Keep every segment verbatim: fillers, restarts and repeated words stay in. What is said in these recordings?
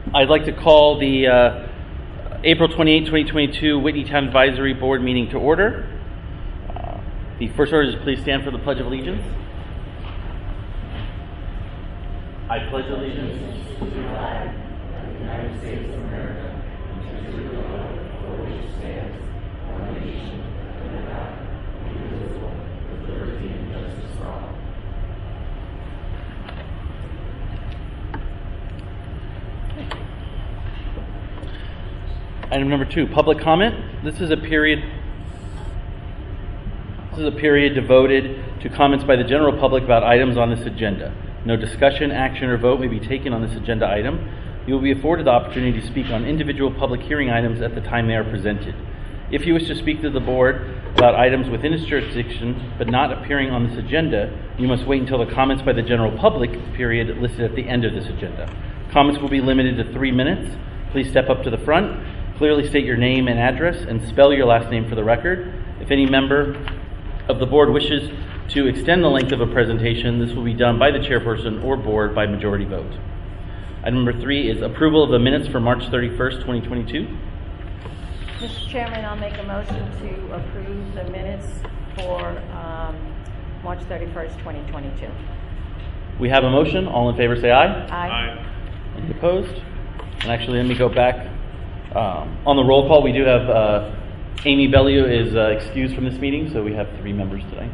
I'd like to call the uh, April twenty-eighth, twenty twenty-two Whitney Town Advisory Board meeting to order. Uh, the first order is please stand for the Pledge of Allegiance. I pledge allegiance to the flag of the United States of America and to the republic for which it stands, one nation, under God, indivisible, with liberty and justice for all. Item number two, public comment. This is a period. This is a period devoted to comments by the general public about items on this agenda. No discussion, action, or vote may be taken on this agenda item. You will be afforded the opportunity to speak on individual public hearing items at the time they are presented. If you wish to speak to the board about items within its jurisdiction but not appearing on this agenda, you must wait until the comments by the general public period listed at the end of this agenda. Comments will be limited to three minutes. Please step up to the front, clearly state your name and address, and spell your last name for the record. If any member of the board wishes to extend the length of a presentation, this will be done by the chairperson or board by majority vote. Item number three is approval of the minutes for March thirty-first, twenty twenty-two. Mister Chairman, I'll make a motion to approve the minutes for um, March thirty-first, twenty twenty-two. We have a motion. All in favor say aye. Aye. Aye. Any opposed? And actually, let me go back. Um, on the roll call, we do have uh, Amy Bellew is uh, excused from this meeting, so we have three members today.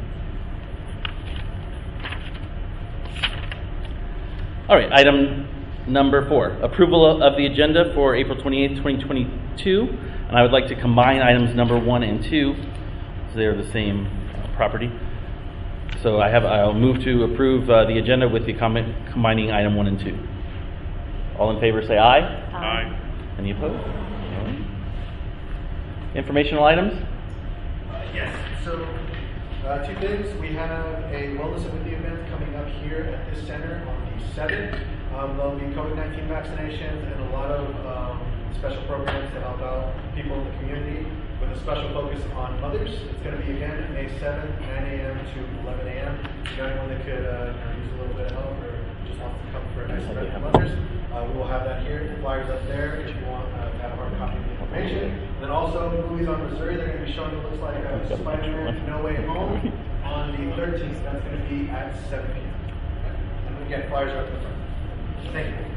All right, item number four, approval of the agenda for April twenty-eighth, twenty twenty-two. And I would like to combine items number one and two, so they're the same uh, property. So I have, I'll move to approve uh, the agenda with the comment combining item one and two. All in favor say aye. Aye. Any opposed? Informational items? Uh, yes. So, uh, two things. We have a Wellness of Whitney event coming up here at this center on the seventh. Um, there'll be COVID nineteen vaccinations and a lot of um, special programs to help out people in the community with a special focus on mothers. It's going to be again May seventh, nine a.m. to eleven a.m. If you got anyone that could uh, you know, use a little bit of help or just wants to come for a nice event for mothers, uh, we will have that here. The flyers up there if you want uh, to have a hard copy of the information. And then also movies on Missouri. They're going to be showing what looks like uh, Spider-Man No Way Home on the thirteenth. That's going to be at seven p.m. And again, flyers are up in the front. Thank you.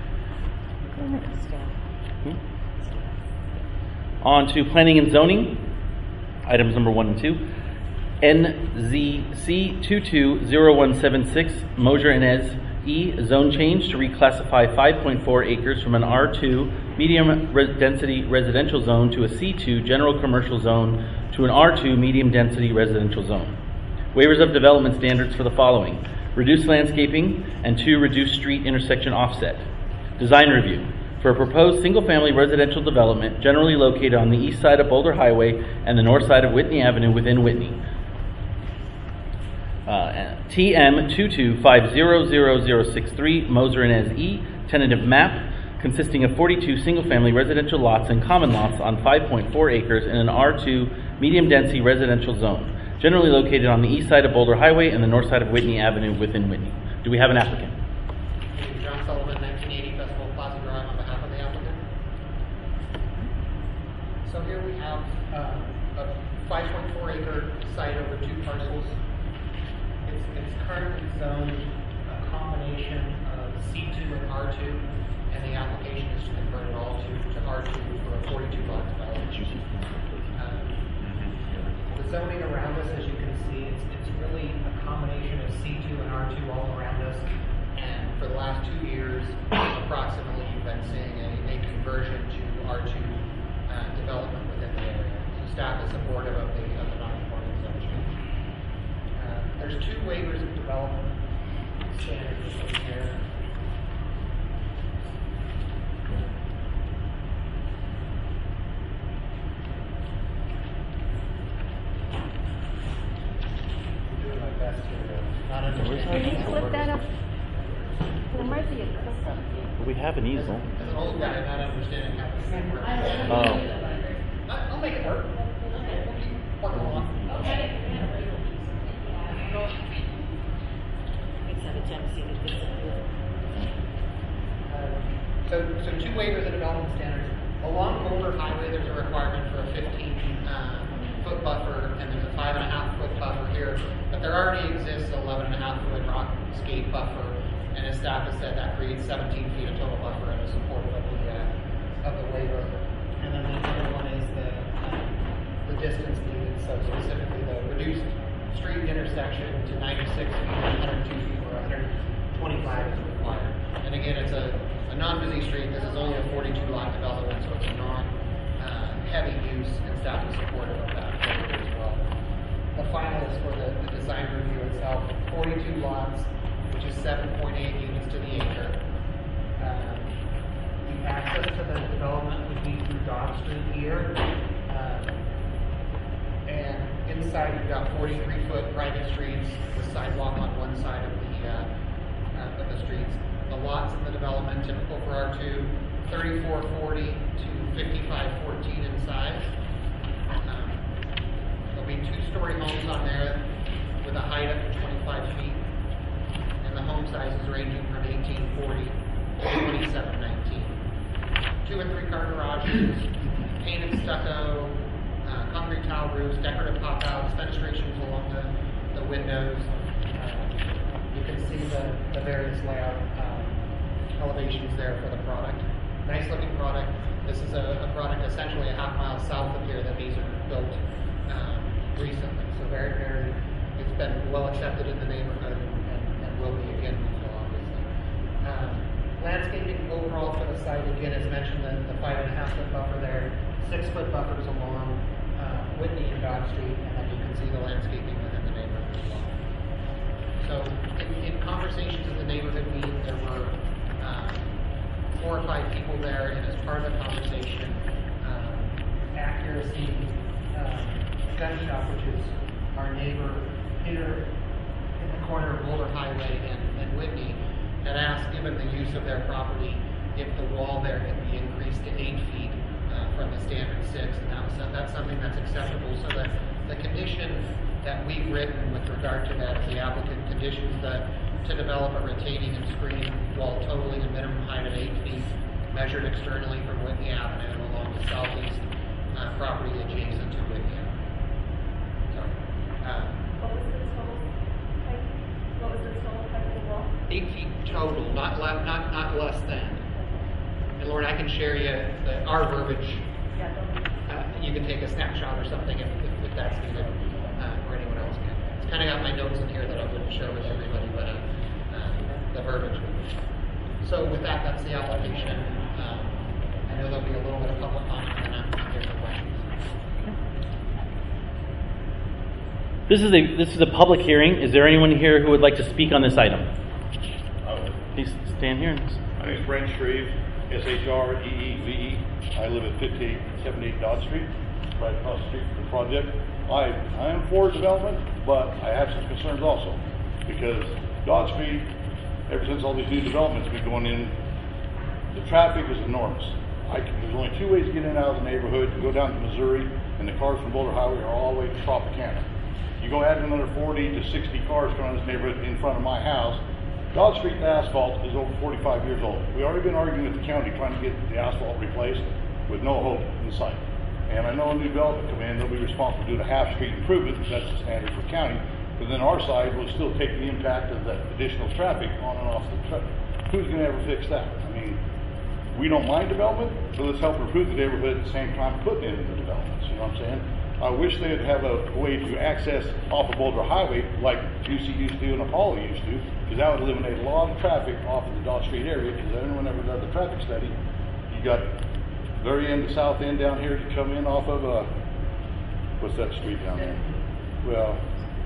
Hmm? On to planning and zoning, items number one and two. N Z C two two zero one seven six, Mosier Inez E, zone change to reclassify five point four acres from an R two medium res- density residential zone to a C two general commercial zone to an R two medium density residential zone. Waivers of development standards for the following: reduced landscaping and two reduced street intersection offset. Design review for a proposed single-family residential development generally located on the east side of Boulder Highway and the north side of Whitney Avenue within Whitney. Uh, T M two two five zero zero zero six three, Mosier Inez E, tentative map consisting of forty-two single-family residential lots and common lots on five point four acres in an R two medium-density residential zone, generally located on the east side of Boulder Highway and the north side of Whitney Avenue within Whitney. Do we have an applicant? John Sullivan, nineteen eighty Festival Plaza Drive, on behalf of the applicant. So here we have uh, a five point four acre site over two parcels. It's, it's currently zoned a combination of C two and R two, and the application is to convert it all to, to R two for a forty-two lot development. Uh, the zoning around us, as you can see, it's, it's really a combination of C two and R two all around us. And for the last two years, approximately, you've been seeing a, a conversion to R two uh, development within the area. So staff is supportive of the, of the non-conforming zone change. Uh, there's two waivers of development standards here. I'm doing my best here to not understand. Can you flip that up? There might be a clip up. We have an easel. It's also why I'm not understanding how this thing works. Oh. I'll make it work. Work along. So, so two waivers of development standards. Along Boulder Highway, there's a requirement for a fifteen uh, foot buffer, and there's a five and a half foot buffer here. But there already exists an eleven and a half foot rock skate buffer, and as staff has said, that creates seventeen feet of total buffer and is supportive of the uh, of the waiver. And then the other one is the uh, the distance needed. So specifically, the reduced street intersection to ninety-six feet, one hundred two feet, or one hundred twenty-five is required. And again, it's a, a non-busy street. This is only a forty-two lot development, so it's a non-heavy uh, use, and staff is supportive of that as well. The final is for the, the design review itself. forty-two lots, which is seven point eight units to the acre. Um, the access to the development would be through Dodge Street here. Um, and inside you've got forty-three foot private streets with sidewalk on one side of the uh, uh, of the streets. The lots in the development, typical for R two, thirty-four forty to fifty-five fourteen in size. Um, there'll be two-story homes on there with a height up to twenty-five feet, and the home sizes ranging from eighteen forty to twenty-seven nineteen. Two and three car garages, painted stucco, uh, concrete tile roofs, decorative pop-outs, fenestrations along the, the windows. Uh, you can see the, the various layout um, elevations there for the product. Nice looking product. This is a, a product essentially a half mile south of here that Beazer built um, recently. So very, very, it's been well accepted in the neighborhood and, and will be again, so obviously. Um, landscaping overall for the site, again, as mentioned, the, the five and a half foot buffer there, six foot buffers along uh, Whitney and Dodge Street, and then you can see the landscaping within the neighborhood as well. So in, in conversations at the neighborhood meeting, there were uh, four or five people there, and as part of the conversation, uh, Accuracy uh, Gun Shop, which is our neighbor here in the corner of Boulder Highway and, and Whitney, had asked, given the use of their property, if the wall there can be increased to eight feet uh, from the standard six, and that was, that's something that's acceptable. So that the condition that we've written with regard to that, the applicant conditions that to develop a retaining and screening wall totaling a minimum height of eight feet, measured externally from Whitney Avenue along the southeast uh, property adjacent to Whitney Avenue. So, uh, What was the total height? What was the total height of the wall? eight feet total, not le- not not less than. And Lauren, I can share you the, our verbiage. Yeah, Uh, you can take a snapshot or something if, if, if that's needed, uh, or anyone else can. It's kind of got my notes in here that I wouldn't share with everybody, but uh, uh, the verbiage. So with that, that's the application. Um, I know there'll be a little bit of public comment and then I'm here for questions. This is a this is a public hearing. Is there anyone here who would like to speak on this item? Please stand here. My name is Brent Shreve, S H R E E V E. I live at fifty-eight seventy-eight Dodge Street, right across the street from the project. I, I am for development, but I have some concerns also, because Dodge Street, ever since all these new developments have been going in, the traffic is enormous. I can, there's only two ways to get in and out of the neighborhood. You go down to Missouri, and the cars from Boulder Highway are all the way to Tropicana. You go add another forty to sixty cars going in this neighborhood in front of my house. Dodge Street asphalt is over forty-five years old. We've already been arguing with the county trying to get the asphalt replaced with no hope in sight. And I know a new development come in, they'll be responsible for doing a half street improvement, because that's the standard for county. But then our side will still take the impact of that additional traffic on and off the truck. Who's going to ever fix that? I mean, we don't mind development, so let's help improve the neighborhood at the same time putting in the developments. You know what I'm saying? I wish they'd have a way to access off of Boulder Highway like U C used to and Apollo used to, because that would eliminate a lot of traffic off of the Dodge Street area, because anyone ever does the traffic study, you got very end to south end down here to come in off of, uh, what's that street down there? Well,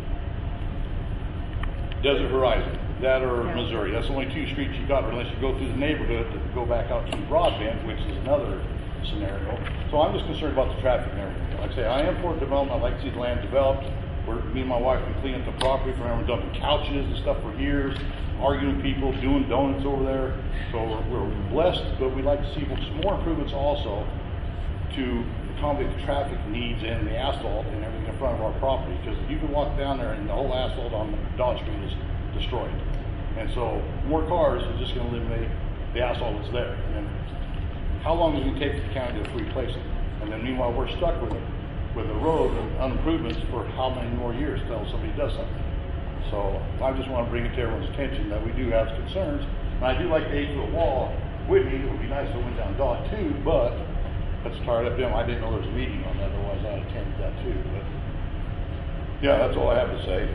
Desert Horizon, that or Missouri. That's the only two streets you got, unless you go through the neighborhood to go back out to Broadbent, which is another scenario. So I'm just concerned about the traffic and everything. Like I say, I am for development. I'd like to see the land developed. Where me and my wife can clean up the property from everyone dumping couches and stuff for years, arguing with people, doing donuts over there. So we're, we're blessed, but we'd like to see some more improvements also to accommodate the traffic needs and the asphalt and everything in front of our property. Because you can walk down there and the whole asphalt on Dodge Street is destroyed. And so more cars is just going to eliminate the asphalt was there. And then how long does it take the county to replace it? And then meanwhile, we're stuck with it, with the road and improvements for how many more years till somebody does something. So I just want to bring it to everyone's attention that we do have concerns. And I do like the eight-foot wall. Whitney, it would be nice if it went down Dot too, but let's tar it up them. I didn't know there was a meeting on that, otherwise I'd attended that too. But yeah, that's all I have to say.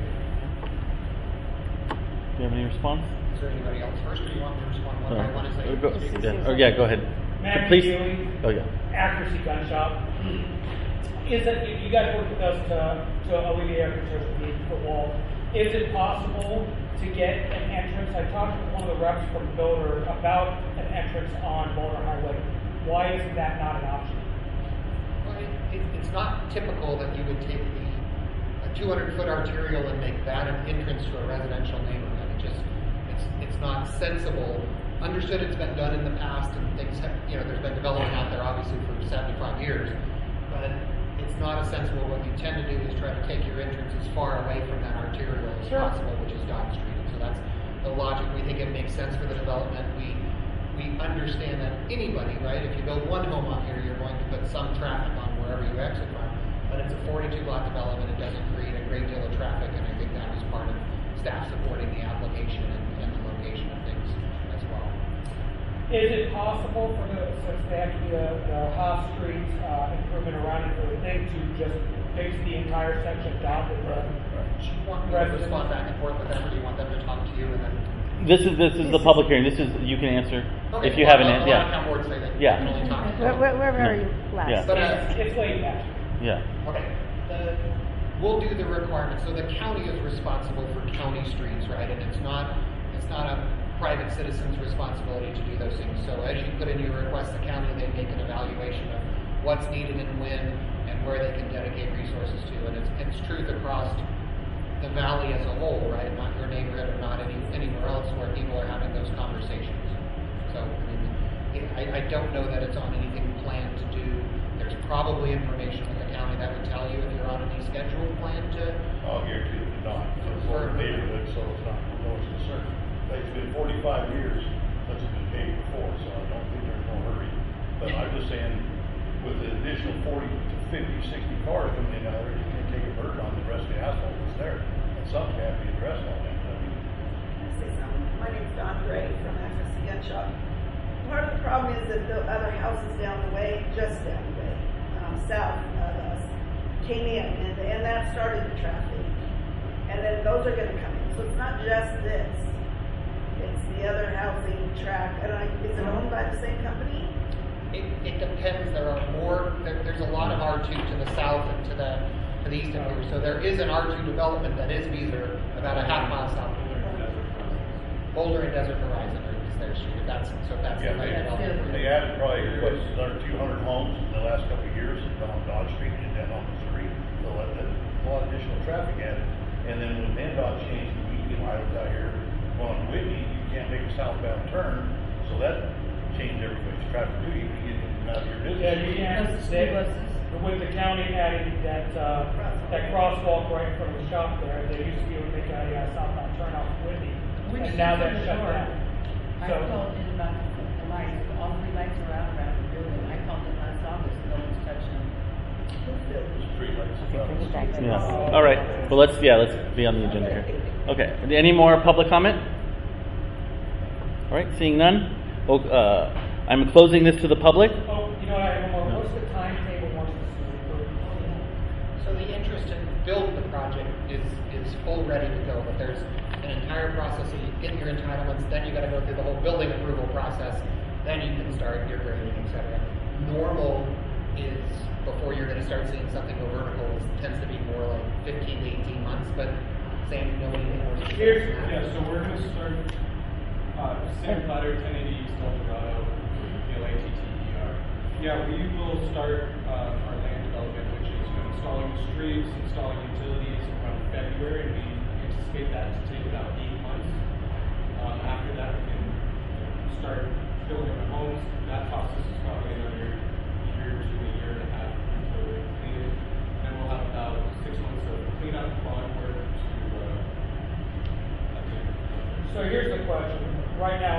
Do you have any response? Is there anybody else first, or do you want me to respond one by Uh, one as they go- speak? yeah. Oh, yeah, go ahead. Matt Please. Keeley, Oh, yeah. Accuracy Gun Shop. Is it, you you guys worked with us to, to alleviate our concerns with the eight-foot wall. Is it possible to get an entrance? I talked with one of the reps from Builder about an entrance on Boulder Highway. Why is that not an option? Well, it, it, it's not typical that you would take the, a two hundred foot arterial and make that an entrance to a residential neighborhood. It just, it's, it's not sensible. Understood it's been done in the past and things have, you know, there's been development out there obviously for seventy-five years, but it's not a sensible. What you tend to do is try to take your entrance as far away from that arterial as Sure. possible, which is Dot Street. And so that's the logic. We think it makes sense for the development. We we understand that anybody, right? If you build one home on here, you're going to put some traffic on wherever you exit from. But it's a forty-two block development. It doesn't create a great deal of traffic, and I think that was part of staff supporting the application and, and the location of things as well. Is it possible for the, since they have to do the, the Haas Street uh, improvement around it for the thing, to just fix the entire section of Dot with the Do you want me to respond back and forth with them, or do you want them to talk to you and then? This is this is the public hearing. This is you can answer Okay, if you well, haven't. I'll, I'll Yeah. have town board say that. Yeah. You can only talk to Where, them. where, where are No. you last? Yeah. But, uh, It's, it's late back. Yeah. Okay, the, we'll do the requirements, so the county is responsible for county streets, right? And it's not, it's not a private citizen's responsibility to do those things. So as you put in your request, the county, they make an evaluation of what's needed and when, and where they can dedicate resources to. And it's, it's truth across the valley as a whole, right? Not your neighborhood or not any, anywhere else where people are having those conversations. So, I mean, it- I, I don't know that it's on anything planned to do. There's probably information in the county that would tell you if you're on any scheduled plan to. I'll guarantee it's not. It's for a neighborhood, so it's not no one's concern. But it's been forty-five years since it's been paved before, so I don't think there's no hurry. But I'm just saying, with the additional forty to fifty, sixty cars coming in now, you can take a bird on the rest of the asphalt that's there. And something has to be addressed on that. I mean, Can I say something? My name's Don Gray from Accuracy Gun Shop. Part of the problem is that the other houses down the way, just down the way, um, south of us, came in, and, and that started the traffic. And then those are gonna come in. So it's not just this. It's the other housing tract. And I, is it owned by the same company? It, it depends. There are more. There, there's a lot of R two to the south and to the to the east of here. So there is an R two development that is Beazer, about a half mile south of here. Boulder and Desert Horizon is their street. If that's so. If that's Yeah, the they, right development. they added probably, what, another two hundred homes in the last couple of years on Dodge Street and then on the street. So that, that, a lot of additional traffic added. And then when MnDOT changed the median items out here on Whitney, you can't make a southbound turn. So that changed everybody's traffic too. You can get in and out of your business. Yeah, you can't. They, with the county adding that, uh, that crosswalk right in front of the shop there, they used to be able to make a uh, southbound turn off Whitney. Which And now is they're in the shut door. down. I So- called in about the lights, all three lights are out around the building. I called in last August, no one's touched them. Street lights. Yeah. All right. Well, let's yeah, let's be on the agenda here. Okay. Any more public comment? All right. Seeing none, well, uh, I'm closing this to the public. Oh, you know what, I have one more. What's the timetable once this is approved? So the interest in building the project is is full ready to go, but there's an entire process of you getting your entitlements. Then you got to go through the whole building approval process. Then you can start your grading, et cetera. Normal is before you're going to start seeing something go vertical. It tends to be more like fifteen to eighteen months. But Sam, you know anything more? Here's, yeah, so we're gonna start, uh, same letter, ten eighty East El Dorado, B L A T T E R. Yeah, we will start, uh, our land development, which is, you know, installing the streets, installing utilities around February, and we anticipate that to take about eight months. Um, after that, we can, you know, start building the homes. That process is probably another year to a year and a half until we're completed. Then we'll have about six months of cleanup, bond work to, uh, So here's the question. Right now, I'm the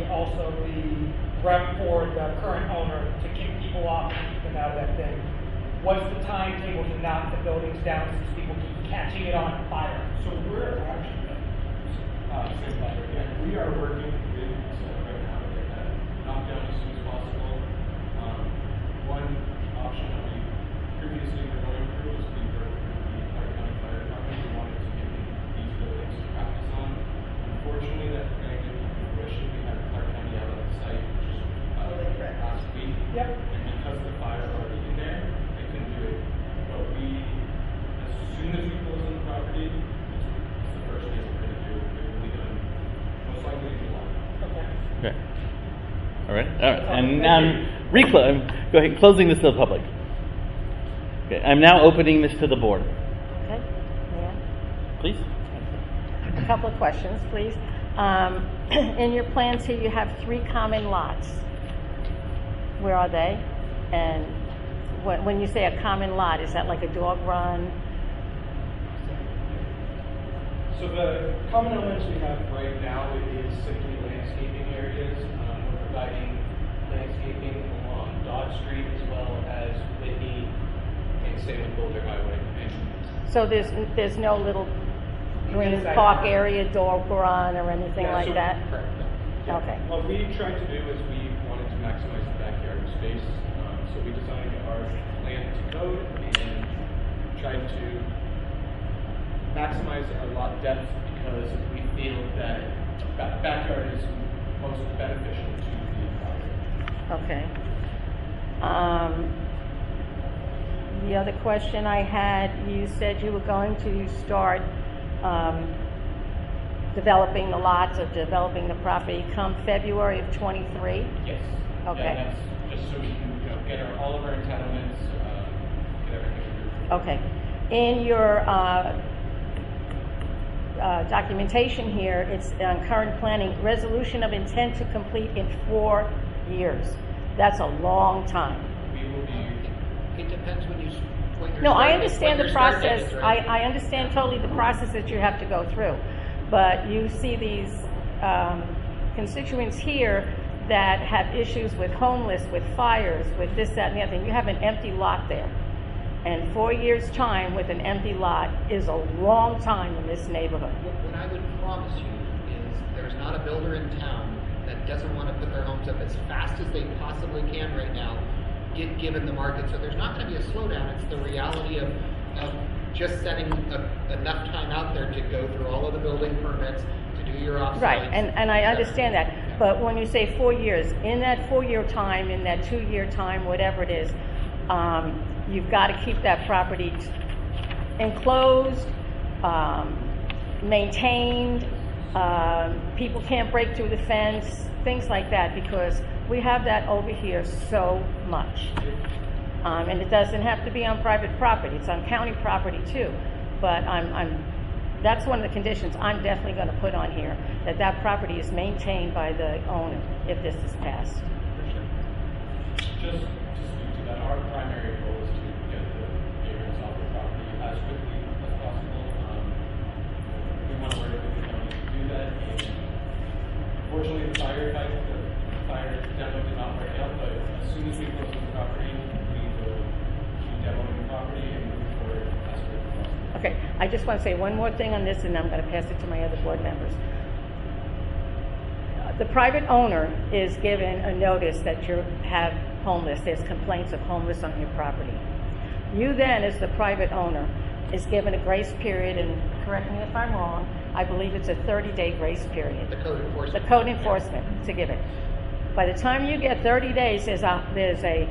also the rep for the current owner to keep people off and keep them out of that thing. What's the timetable to knock the buildings down since people keep catching it on fire? So we're actually, uh, same letter, yeah, we are working with Seth right now to get that knocked down as soon as possible. Um, one option that we previously were going through was we were through the Clark County Fire Department. We wanted to get these buildings to practice on. Unfortunately, that's going to get to fruition. We had Clark County out on the site just uh, last week. Yep. And because the fire is already in there, they couldn't do it. But we, as soon as we close on the property, it's, it's the first day we're going to do it. It will be done most likely in July. Okay. Okay. All right. All right. And now, reclo- go ahead. Closing this to the public. Okay. I'm now opening this to the board. Okay, Leanne? Please. A couple of questions, please. Um, in your plans here, you have three common lots. Where are they? And when, when you say a common lot, is that like a dog run? So the common elements we have right now is simply landscaping areas. Um, we're providing landscaping along Dodge Street as well as Whitney and same with Boulder Highway. And So there's there's no little green Inside. park area, dog run, or anything Yeah, like so- that? Correct. Yeah. Okay. What we tried to do is we wanted to maximize the backyard space. Um, so we designed our land to code and tried to maximize our lot depth because we feel that ba- backyard is most beneficial to the property. Okay. Um, the other question I had, you said you were going to start um, developing the lots or developing the property come February of twenty-three? Yes. Okay. Yeah, that's just so we can, you know, get our, all of our entitlements, uh, get everything approved. Okay. In your uh, uh, documentation here, it's on current planning, resolution of intent to complete in four years. That's a long time. We will be, it depends when you, s- when you're No, I starting- understand when the your start date process. is, I, right? I understand totally the process that you have to go through. But you see these um, constituents here that have issues with homeless, with fires, with this, that, and the other thing. You have an empty lot there. And four years' time with an empty lot is a long time in this neighborhood. What what I would promise you is there's not a builder in town that doesn't want to put their homes up as fast as they possibly can right now, gi- given the market. So there's not going to be a slowdown. It's the reality of, of just setting a, enough time out there to go through all of the building permits, to do your offsites. Right, and, and I understand that. But when you say four years, in that four-year time, in that two-year time, whatever it is, um, you've got to keep that property enclosed, um, maintained. Um, people can't break through the fence, things like that, because we have that over here so much. Um, and it doesn't have to be on private property; it's on county property too. But I'm, I'm that's one of the conditions I'm definitely going to put on here, that that property is maintained by the owner if this is passed. Just to speak to that, our primary goal is to get the neighbors off the property as quickly as possible. Um, we want to work with the county to do that. And unfortunately, the fire fight, the fire demo did not work out, but as soon as we close the property, we will keep demoing the property and move forward as quickly as possible. Okay, I just want to say one more thing on this, and I'm going to pass it to my other board members. Uh, The private owner is given a notice that you have homeless, there's complaints of homeless on your property. You then, as the private owner, is given a grace period, and correct me if I'm wrong, I believe it's a thirty-day grace period. The code enforcement. The code enforcement to give it. By the time you get thirty days, there's a, there's a,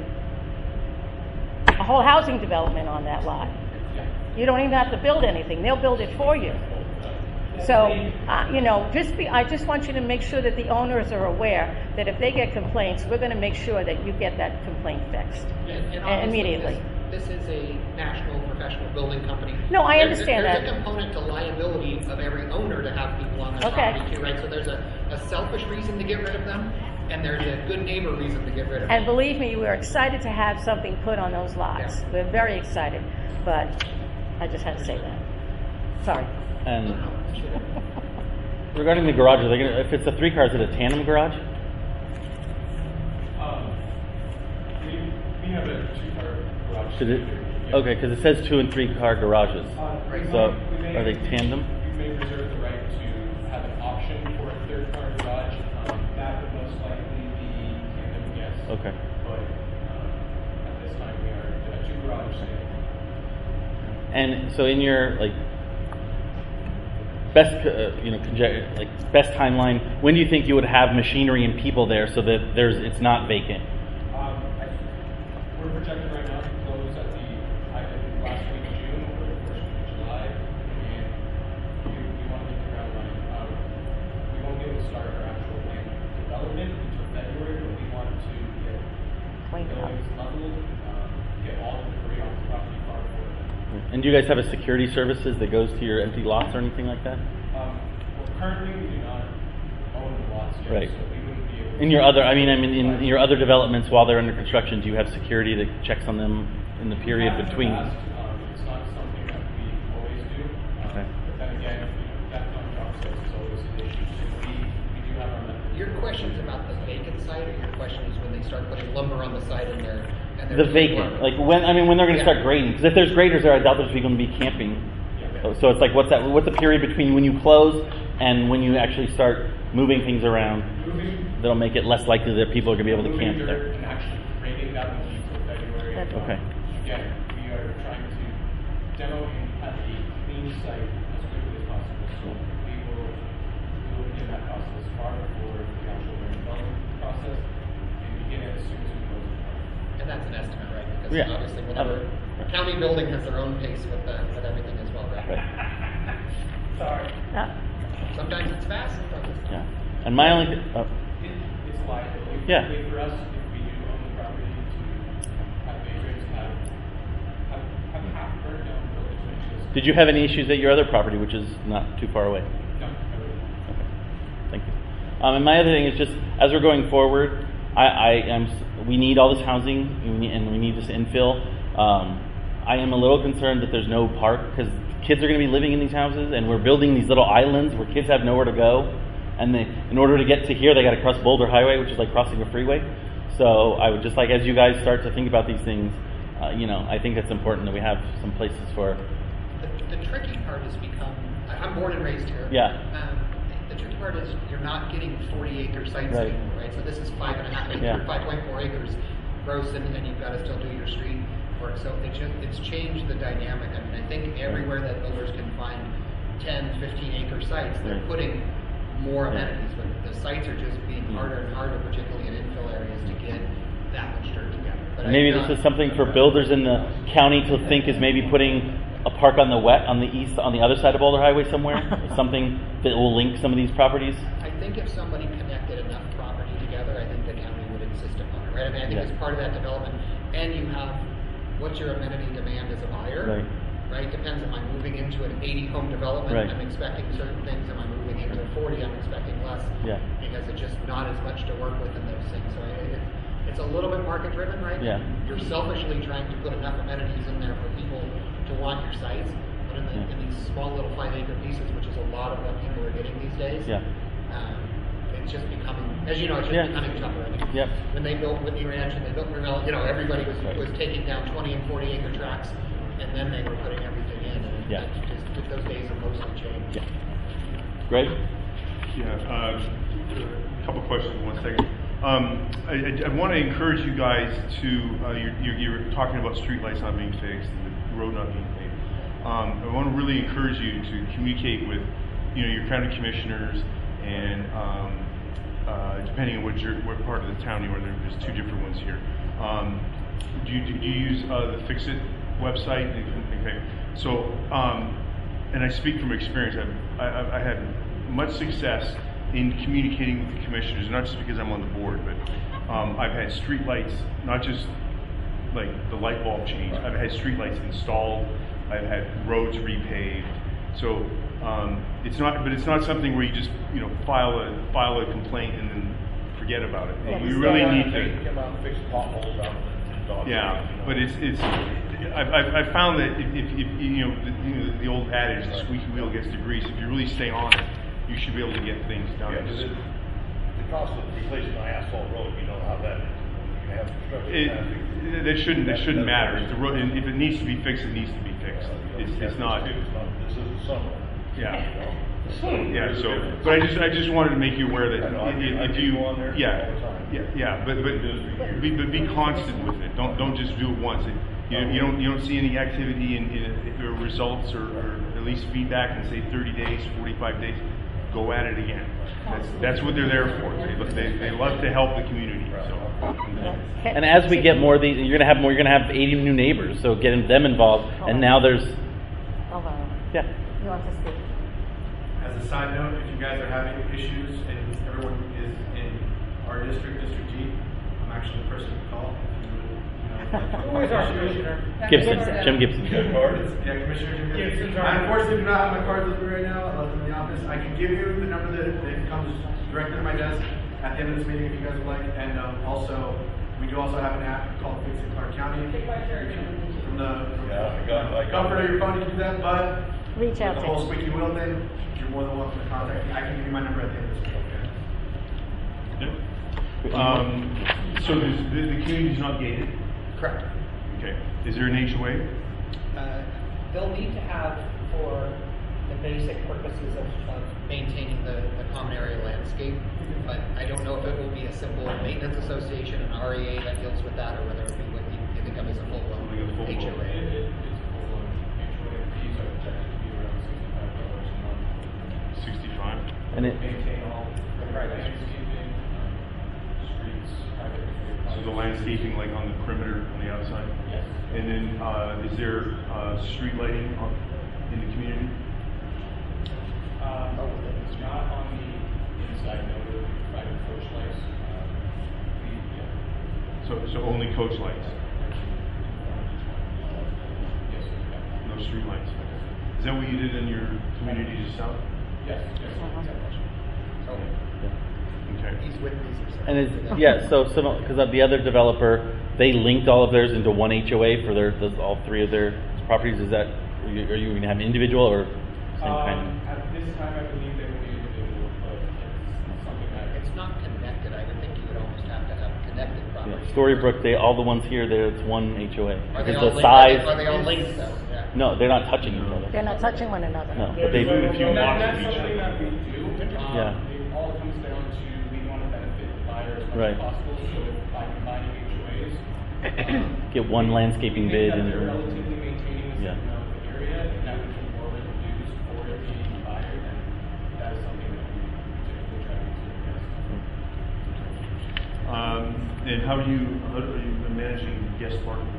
a whole housing development on that lot. You don't even have to build anything. They'll build it for you. So, uh, you know, just be, I just want you to make sure that the owners are aware that if they get complaints, we're going to make sure that you get that complaint fixed And- and uh, obviously immediately. This, this is a national professional building company. No, I There's- understand there's that. a component to liability of every owner to have people on their Okay. property too, right? So there's a, a selfish reason to get rid of them, and there's a good neighbor reason to get rid of them. And believe me, we're excited to have something put on those lots. Yeah. We're very excited, but I just had to say that. Sorry. And regarding the garage, are they gonna, if it's a three car, is it a tandem garage? we have a two-car garage. Cause it, okay, because it says two and three car garages. Uh, we So may- we may- are they tandem? We may reserve the right to have an option for a third car garage. Um, that would most likely be tandem, yes. Okay. But uh, at this time, we are a two garage sale. And so in your like best uh, you know conje- like best timeline, when do you think you would have machinery and people there so that there's it's not vacant? Um, I, we're projected right now to close at the either last week of June or the first week of July, and we, we want to get the ground running. Um, we won't be able to start our actual land development until February, but we want to get Clean up. buildings leveled, um, get all the debris off the property far forward. And do you guys have a security services that goes to your empty lots or anything like that? Um, well, currently we do not own the lots yet, Right. so we wouldn't be able to. In your other, I mean, I mean, in your other developments while they're under construction, do you have security that checks on them in the period We have in the between? past, um, it's not something that we always do. Um, Okay. But then again, you know, that kind of process is always an issue. So we, we do have our methods. Your question's about the vacant site, or your question is when they start putting lumber on the site and they're, and they're. The doing vacant, work? like when I mean when they're going to Yeah. start grading. Because if there's graders there, I doubt there's going to be camping. So, so it's like what's that? What's the period between when you close and when you actually start moving things around? Moving, That'll make it less likely that people are going to be able to moving camp dirt there. and actually grading that will be till February. That's Um, okay. Again, we are trying to demo and have a clean site as quickly as possible. So we will, we will begin that process far before the actual land development process and begin it as soon as we close the project. And that's an estimate, right? Because Yeah. obviously whenever, Right. county building has their own pace with, the, with everything as well, right? Sorry. Uh, Sometimes it's fast, sometimes it's not. Yeah. And my only oh, It, it's liability. Yeah. Particularly for us, if we do own the property, to have vagrants have, have, have half burned down buildings, which is. did you have any issues at your other property, which is not too far away? No, I would. Okay, thank you. Um, and my other thing is just as we're going forward, I, I am s- we need all this housing and we need, and we need this infill. Um, I am a little concerned that there's no park because kids are going to be living in these houses, and we're building these little islands where kids have nowhere to go, and they, in order to get to here, they got to cross Boulder Highway, which is like crossing a freeway. So I would just like, as you guys start to think about these things, uh, you know, I think it's important that we have some places for. The, the tricky part has become, I- I'm born and raised here. Yeah. Um, the tricky part is you're not getting forty acre sites Right. anymore, right? So this is five and a half acre, Yeah. five point four acres gross, and, and you've got to still do your street work. So it just, it's changed the dynamic. I mean, I think everywhere that builders can find ten, fifteen acre sites, they're Right. putting more Yeah. amenities, but the sites are just being Mm. harder and harder, particularly in infill areas, to get that much dirt together. But I- Maybe this is something for builders in the county to think is maybe putting a park on the wet on the east on the other side of Boulder Highway somewhere, something that will link some of these properties. I think if somebody connected enough property together, I think the county would insist upon it, right? I mean, I think Yeah. it's part of that development, and you have, what's your amenity demand as a buyer? Right. Right, depends, am I moving into an eighty home development, Right. I'm expecting certain things, am I moving into a forty, I'm expecting less? Yeah. Because it's just not as much to work with in those things, so I, it, it's a little bit market driven, right? Yeah. You're selfishly trying to put enough amenities in there for people to want your sites, but in, the, Yeah. in these small little five acre pieces, which is a lot of what people are getting these days. Yeah. Um, it's just becoming, as you know, it's just Yeah. becoming tougher. I mean, Yep. when they built Whitney Ranch and they built Grinnell, you know, everybody was, Right. was taking down twenty and forty acre tracts, and then they were putting everything in, and Yeah. it just, those days are mostly changed. Yeah. Greg? Yeah, uh, a couple questions in one second. Um, I, I, I want to encourage you guys to, uh, you're, you're, you're talking about streetlights not being fixed and the road not being paved. Um, I want to really encourage you to communicate with, you know, your county commissioners and um, uh, depending on what, your, what part of the town you're in, there- there's two different ones here. Um, do, you, do you use uh, the Fix It website? Okay, so, um, and I speak from experience. I've, I, I've I had much success in communicating with the commissioners, not just because I'm on the board, but um, I've had street lights, not just like the light bulb change. I've had street lights installed. I've had roads repaved. So um, it's not, but it's not something where you just you know file a file a complaint and then forget about it. Yeah, You just really stay on need it. to. Come out and fix the potholes out and dogs. Yeah, but it's it's. I've, I've I've found that if, if, if you know the, you know the old adage, the squeaky wheel gets the grease. If you really stay on it, you should be able to get things done. Yeah, because it, the cost of replacing an asphalt road, you know how that is. You they have construction It, happening. that shouldn't, that shouldn't That- matter. If the road, if it needs to be fixed, it needs to be fixed. It's, it's not, This isn't summer. yeah. Yeah, so, but I just, I just wanted to make you aware that I know, I if- do- I if do you, go on there yeah, all the time. yeah, yeah, but, but, be, but be constant with it. Don't, don't just do it once. It- You, you don't, you don't see any activity in, in, or results or, or at least feedback in say thirty days, forty-five days, go at it again. That's, that's what they're there for. They, they, they love to help the community, so. And as we get more of these, you're gonna have more. You're gonna have eighty new neighbors, so getting them involved. And now there's, Hold on. yeah. You want to speak? As a side note, if you guys are having issues and everyone is in our district, District G, I'm actually the person to call. If you would, you know, like, talk Who is our about issues. commissioner? Gibson, Jim Gibson. Good cards. Yeah, Commissioner Jim Gibson. Gibson's I our- unfortunately do not have my cards with me right now. I left them in the office. I can give you the number that, that comes directly to my desk at the end of this meeting if you guys would like. And um, also, we do also have an app called Fix It Clark County. From the from Yeah, I got it. I got comfort it. of your phone, you can do that. But Reach out the to whole him. squeaky wheel thing, you're more than welcome to contact me. I can give you my number at the end of this meeting. Okay? Yep. Um, so there's, the, the community's not gated? Correct. Okay. Is there an H O A? Uh, They'll need to have, for the basic purposes of, of maintaining the, the common area landscape, but I don't know if it will be a simple maintenance association, an R E A that deals with that, or whether it would be, you think of as a full-blown Like a full-blown. H O A. It, it, it's full on H O A fees are projected to be around sixty-five dollars a month. Sixty-five? And it, Maintain all the landscaping, um, streets, private. So the landscaping like on the perimeter, on the outside? Yes. And then, uh, is there, uh, street lighting on, in the community? Um, it's not on the inside, no, we're providing coach lights. Um, we, yeah. So, so only coach lights, Yes, yeah. no street lights? Is that what you did in your community just south? Yes, yes. So Okay. he's with these. and it's, yeah, so, so, because of the other developer, they linked all of theirs into one H O A for their, those, all three of their properties. Is that, are you, are you gonna have individual or same Um, kind? at this time, I believe they will be individual, but it's something that. It's not connected. I would think you would almost have to have connected properties. Yeah. Storybrook, they, all the ones here, there, it's one H O A. Are they Because all the linked? size, Are they all linked though? Yeah. no, they're not touching each other. They're not touching one another. No, but they, There's a few That- lots That's of each something other. that we do. Um, Yeah. It all comes down to, we want to benefit the buyer as much Right. as possible, so by combining H O As. um, get one landscaping we think bid that and. they're relatively maintaining the Yeah. same amount of area, and that would be more reduced for the buyer, then that is something that we typically try to do, yes. Um, and how do you, how are you managing guest parking?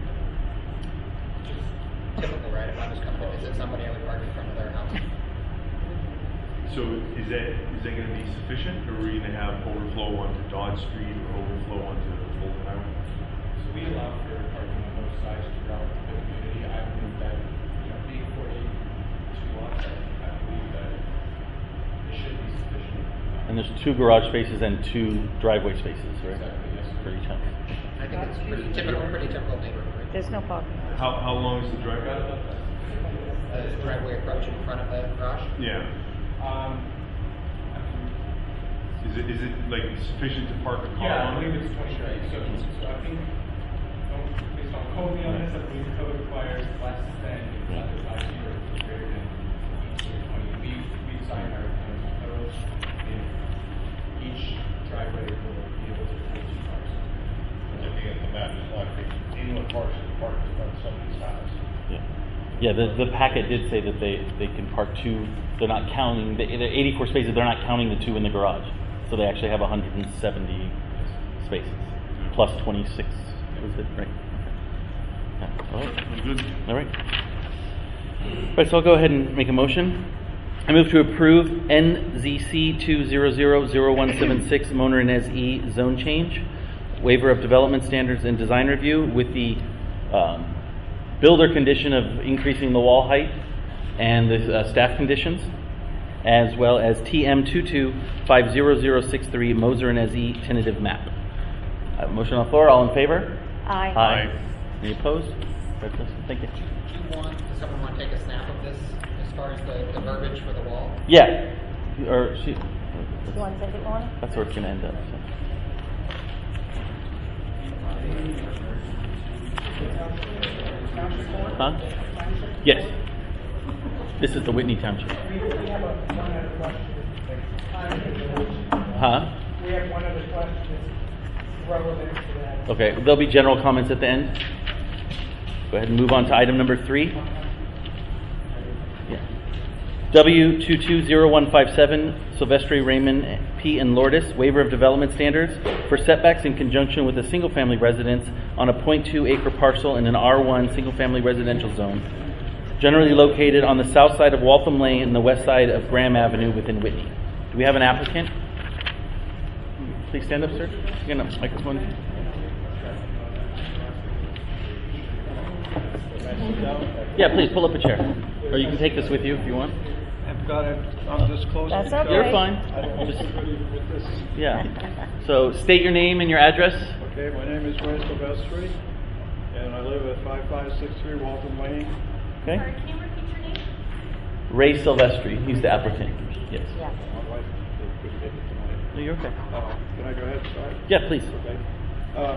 Typical, right? If I was coming to visit somebody, I would park in front of their house. So is that, is that gonna be sufficient, or are we gonna have overflow onto Dodge Street or overflow onto Fulton Highway? So we allow for parking on both sides throughout the community. I believe that, you know, being forty-two lots, I I believe that it should be sufficient. And there's two garage spaces and two driveway spaces, right? Exactly, yes. For each house. I think it's pretty typical, pretty typical neighborhood. There's no parking. How, how long is the driveway? Uh, driveway approach in front of the garage. Yeah. Um, I can- Is it, is it like sufficient to park a car Yeah, I on? believe it's twenty, right, so, so I think, don't, please don't quote me on this, I believe the code requires less than, uh, five feet or greater than each of the twenty. We, we design our plans with those, and each driveway will be able to fit two cars. Looking at the map, it's like anyone parks in park in front of somebody's house. Yeah. Yeah, the, the packet did say that they, they can park two, they're not counting, the, the eighty-four spaces, they're not counting the two in the garage. So they actually have one hundred seventy spaces, plus twenty-six, was it, right? Yeah. All right. I'm good. All right. All right, so I'll go ahead and make a motion. I move to approve N Z C two zero zero zero one seven six Moner Inez E zone change, waiver of development standards and design review with the um, builder condition of increasing the wall height and the uh, staff conditions, as well as T M two two five zero zero six three Moser Inez E tentative map. Uh, motion on the floor. All in favor? Aye. Aye. Any opposed? Congratulations. Thank you. Do you want, does someone want to take a snap of this as far as the, the verbiage for the wall? Yeah. Or she. You want to take it, Lorna? That's where it's going to end up. So. Huh? Yes. This is the Whitney Township. We, we have a, one other question. Huh? We have one other question relevant to that. Okay, there'll be general comments at the end. Go ahead and move on to item number three. Yeah. W two two zero one five seven, Silvestri, Raymond P. and Lourdes, waiver of development standards for setbacks in conjunction with a single-family residence on a zero point two acre parcel in an R one single-family residential zone, generally located on the south side of Waltham Lane and the west side of Graham Avenue within Whitney. Do we have an applicant? Please stand up, sir. You got a microphone? Yeah, please pull up a chair. Or you can take this with you if you want. I've got it, I'm this close. That's okay. You're fine. I don't Just- disagree with this. Yeah. So state your name and your address. Okay, my name is Ray Silvestri, and I live at five five six three Waltham Lane. Okay. Sorry, can you repeat your name? Ray Silvestri. He's the applicant. Yes. Yeah. My wife couldn't make it tonight. No, you're okay. Uh, Can I go ahead and start? Yeah, please. Okay. Uh,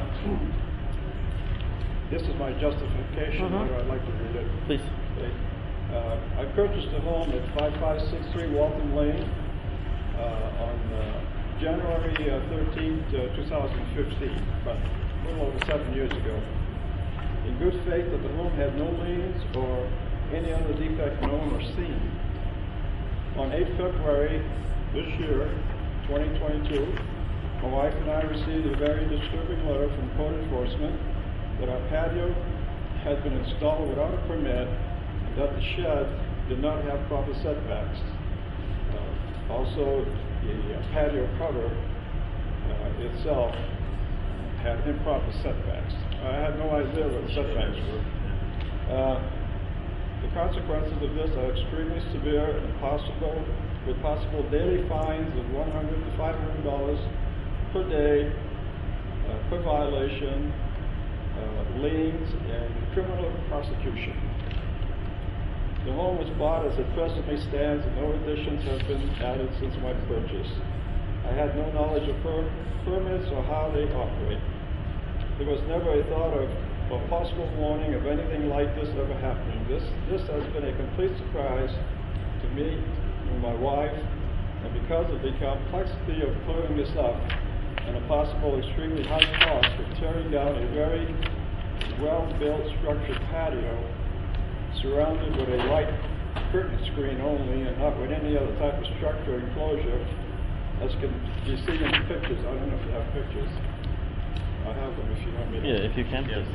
This is my justification, Mhm. or I'd like to read it. Please. Okay. Uh, I purchased a home at five five six three Waltham Lane uh, on uh, January thirteenth, two thousand fifteen, about a little over seven years ago. In good faith that the home had no liens or any other defect known or seen. On eighth February this year, twenty twenty-two, my wife and I received a very disturbing letter from code enforcement that our patio had been installed without a permit, and that the shed did not have proper setbacks. Uh, also, the uh, patio cover uh, itself had improper setbacks. I had no idea what the setbacks were. Uh, the consequences of this are extremely severe and possible, with possible daily fines of one hundred to five hundred dollars per day uh, per violation, uh, liens, and criminal prosecution. The home was bought as it presently stands, and no additions have been added since my purchase. I had no knowledge of per permits or how they operate. There was never a thought of or possible warning of anything like this ever happening. This, this has been a complete surprise to me and my wife, and because of the complexity of clearing this up and a possible extremely high cost of tearing down a very well-built structured patio surrounded with a white curtain screen only and not with any other type of structure or enclosure, as can be seen in the pictures. I don't know if you have pictures. I have them if you want me to. Yeah, if you can, please.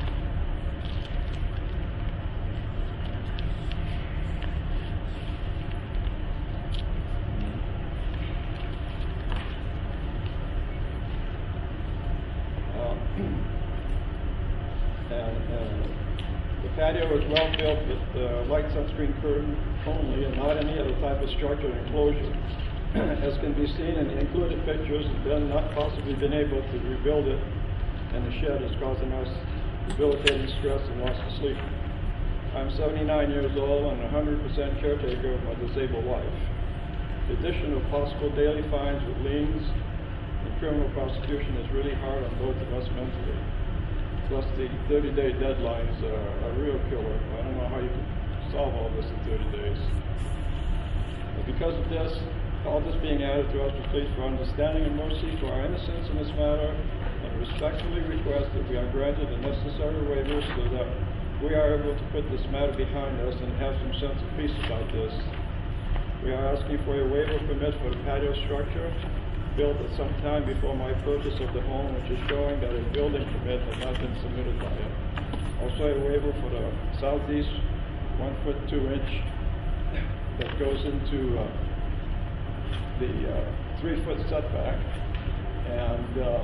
And uh, the patio is well built with uh, light sunscreen curtain only and not any other type of structure or enclosure. As can be seen in the included pictures, then not possibly been able to rebuild it, and the shed is causing us debilitating stress and loss of sleep. I'm seventy-nine years old and one hundred percent caretaker of my disabled wife. The addition of possible daily fines with liens and criminal prosecution is really hard on both of us mentally. Plus the thirty day deadlines are a real killer. I don't know how you can solve all this in thirty days. But because of this, all this being added to us, we plead for understanding and mercy for our innocence in this matter, and respectfully request that we are granted the necessary waivers so that we are able to put this matter behind us and have some sense of peace about this. We are asking for a waiver permit for the patio structure built at some time before my purchase of the home, which is showing that a building permit has not been submitted by it. Also a waiver for the southeast one foot two inch that goes into uh, the uh, three foot setback, and uh,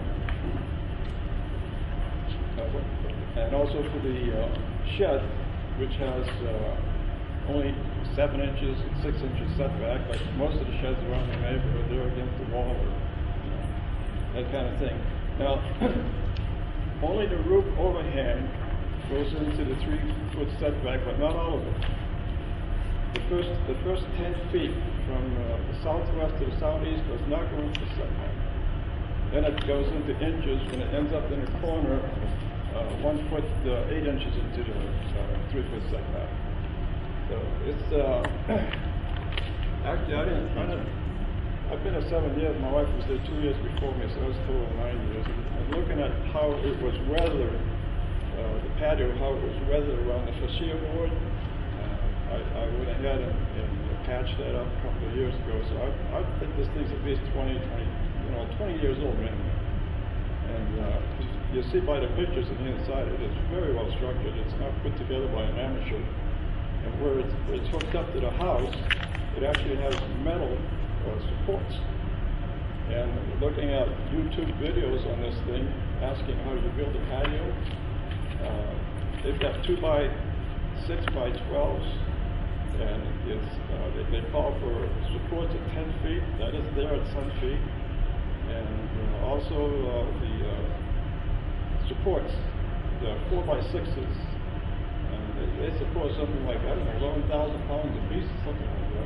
uh, and also for the uh, shed, which has uh, only seven inches and six inches setback, like most of the sheds around the neighborhood, they're against the wall or you know, that kind of thing. Now, only the roof overhang goes into the three foot setback, but not all of it. The first, the first ten feet from uh, the southwest to the southeast does not go into the setback. Then it goes into inches when it ends up in a corner uh, one foot, uh, eight inches into the uh, three foot setback. So it's, uh, actually, I didn't, I didn't, I've been there seven years. My wife was there two years before me, so I was total nine years. And looking at how it was weathered, uh, the patio, how it was weathered around the fascia board, uh, I, I went ahead and, and patched that up a couple of years ago. So I, I think this thing's at least twenty, twenty, you know, twenty years old minimum. And uh, you see by the pictures on the inside, it is very well structured. It's not put together by an amateur. And where it's, where it's hooked up to the house, it actually has metal uh, supports. And looking at YouTube videos on this thing, asking how you build a patio, uh, they've got two by six by twelves, and it's uh, they, they call for supports at ten feet. That is there at ten feet, and uh, also uh, the uh, supports, the four by sixes. They support something like, I don't know, eleven thousand pounds a piece, something like that.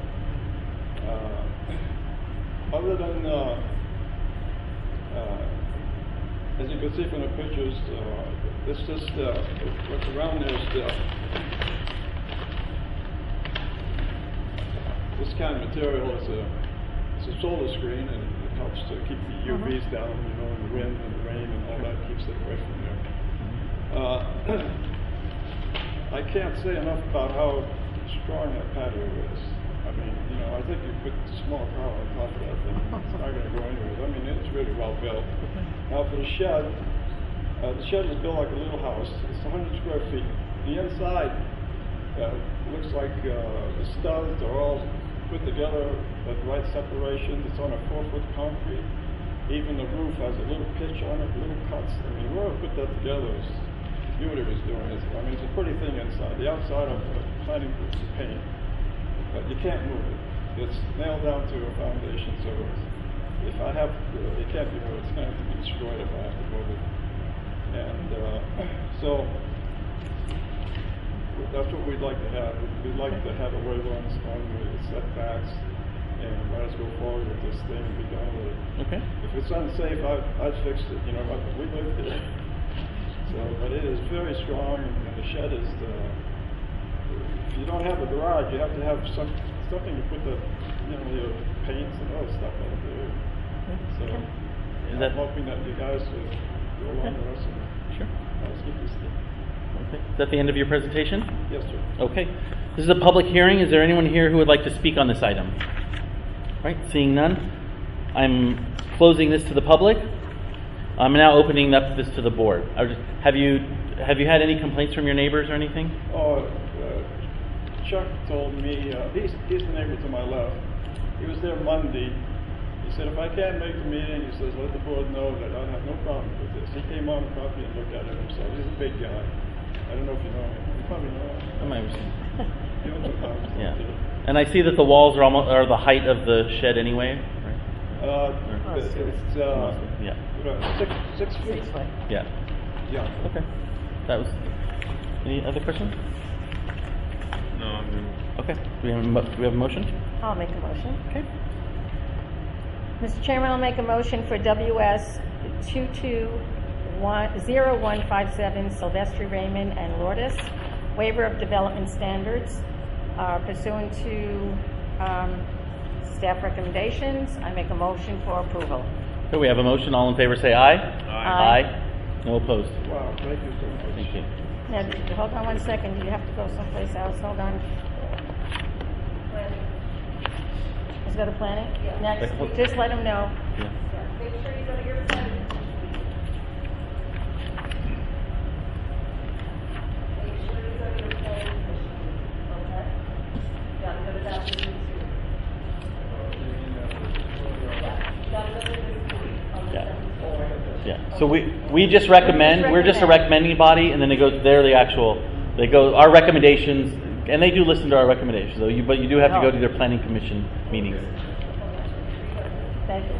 Uh, other than, uh, uh, as you can see from the pictures, uh, it's just, uh, what's around there is the, this kind of material is a, it's a solar screen, and it helps to keep the U Vs uh-huh. down, you know, and the wind and the rain and all that keeps it away from there. Uh, I can't say enough about how strong that patio is. I mean, you know, I think you put a small car on top of that thing, it's not going to go anywhere. I mean, it's really well built. Now for the shed, uh, the shed is built like a little house. It's one hundred square feet. The inside uh, looks like uh, the studs are all put together at the right separation. It's on a four foot concrete. Even the roof has a little pitch on it, little cuts. I mean, whoever put that together is beauty was doing it. I mean, it's a pretty thing inside. The outside of the planning groups is paint, but you can't move it. It's nailed down to a foundation, so it's, if I have to, it can't be moved. It's going to have to be destroyed if I have to move it. And uh, so that's what we'd like to have. We'd like to have a waiver on the setbacks, and let us go forward with this thing and be done with it. Okay. If it's unsafe, I'd, I'd fix it. You know, we live there. So, but it is very strong, and the shed is, uh, if you don't have a garage, you have to have some something to put the, you know, your paints and other stuff out there. So, is that, I'm hoping that you guys will go along with us and sure. let's get this thing. Okay. Is that the end of your presentation? Yes, sir. Okay. This is a public hearing. Is there anyone here who would like to speak on this item? All right. Seeing none, I'm closing this to the public. I'm now opening up this to the board. I was just, have you have you had any complaints from your neighbors or anything? Oh, uh, Chuck told me, uh, he's, he's the neighbor to my left. He was there Monday. He said, if I can't make the meeting, he says, let the board know that I have no problem with this. He came on the property and looked at it himself. He's a big guy. I don't know if you know him. You probably know him. I might have seen. He owns a house. Yeah. And I see that the walls are almost are the height of the shed anyway. Uh, it's, it's uh, yeah. Six, six feet. Yeah. Yeah. Okay. That was. Any other questions? No, I'm good. Okay. Do we have a, mo- do we have a motion? I'll make a motion. Okay. Mister Chairman, I'll make a motion for W S two two one zero one five seven Silvestri Raymond and Lourdes, waiver of development standards uh, pursuant to um, staff recommendations. I make a motion for approval. So we have a motion. All in favor say aye. Aye. Aye. No opposed. Wow, thank you so much. Thank you. Now, hold on one second. You have to go someplace else. Hold on. Is that a planning? Wait, Next, hold- just let him know. Yeah. Make sure you go to your planning. Make sure you go to your planning commission, okay? Gotta go to that meeting too. Yeah, gotta go to this meeting on the Yeah. seventh. Yeah. So we we just recommend. We're just a recommending body, and then they go. They're the actual. They go. Our recommendations, and they do listen to our recommendations. Though you, but you do have to go to their planning commission meetings. Thank you.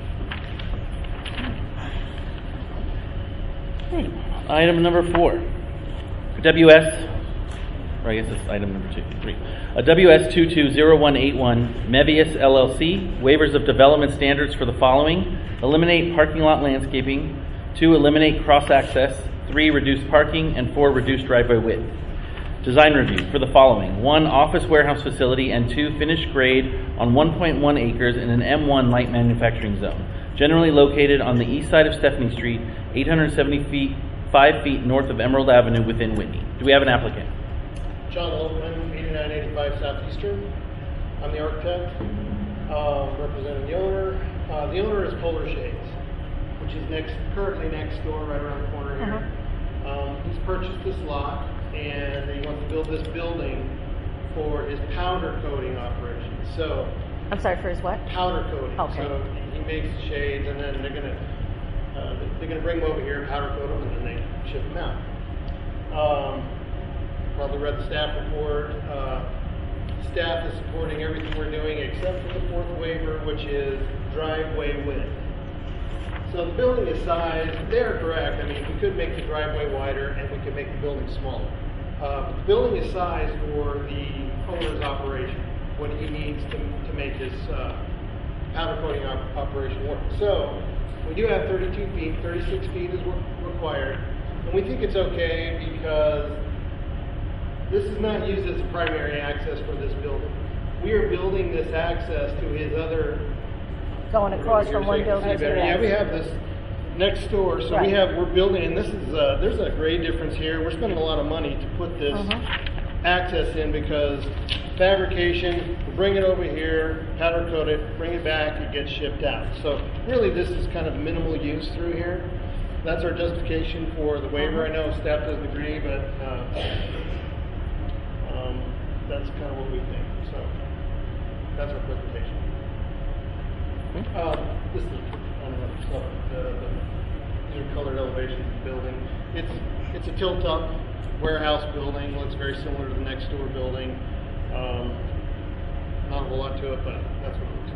Item number four, W S, or I guess it's item number two, three. A W S two two zero one eight one Mevius L L C, waivers of development standards for the following: eliminate parking lot landscaping, two, eliminate cross access, three, reduced parking, and four, reduced driveway width. Design review for the following: one, office warehouse facility, and two, finished grade on one point one acres in an M one light manufacturing zone, generally located on the east side of Stephanie Street, eight hundred seventy feet, five feet north of Emerald Avenue within Whitney. Do we have an applicant? John Holtman, eighty-nine eighty-five Southeastern. I'm the architect, um, representing the owner. Uh, the owner is Polar Shades, which is next, currently next door, right around the corner here. Um, he's purchased this lot, and he wants to build this building for his powder coating operation. So, I'm sorry, for his what? powder coating. Okay. So he makes shades, and then they're gonna uh, they're gonna bring them over here, powder coat them, and then they ship them out. Um, probably read the staff report. Uh, staff is supporting everything we're doing except for the fourth waiver, which is driveway width. So the building is sized, they're correct. I mean, we could make the driveway wider and we could make the building smaller. Uh, but the building is sized for the owner's operation, what he needs to, to make his uh, powder coating op- operation work. So we do have thirty-two feet, thirty-six feet is re- required. And we think it's okay because this is not used as a primary access for this building. We are building this access to his other. Going across from one building to the next. Yeah, we have this next door, so Right. we have, we're building, and this is, uh, there's a grade difference here. We're spending a lot of money to put this Mhm. access in because fabrication, we bring it over here, powder coat it, bring it back, it gets shipped out. So really, this is kind of minimal use through here. That's our justification for the waiver. I know staff doesn't agree, but uh, um, that's kind of what we think. So that's our presentation. Uh, this is, I don't know, stuff, the, the, these are colored elevations of the building. It's, it's a tilt-up warehouse building, looks very similar to the next door building. Um, not a whole lot to it, but that's what it looks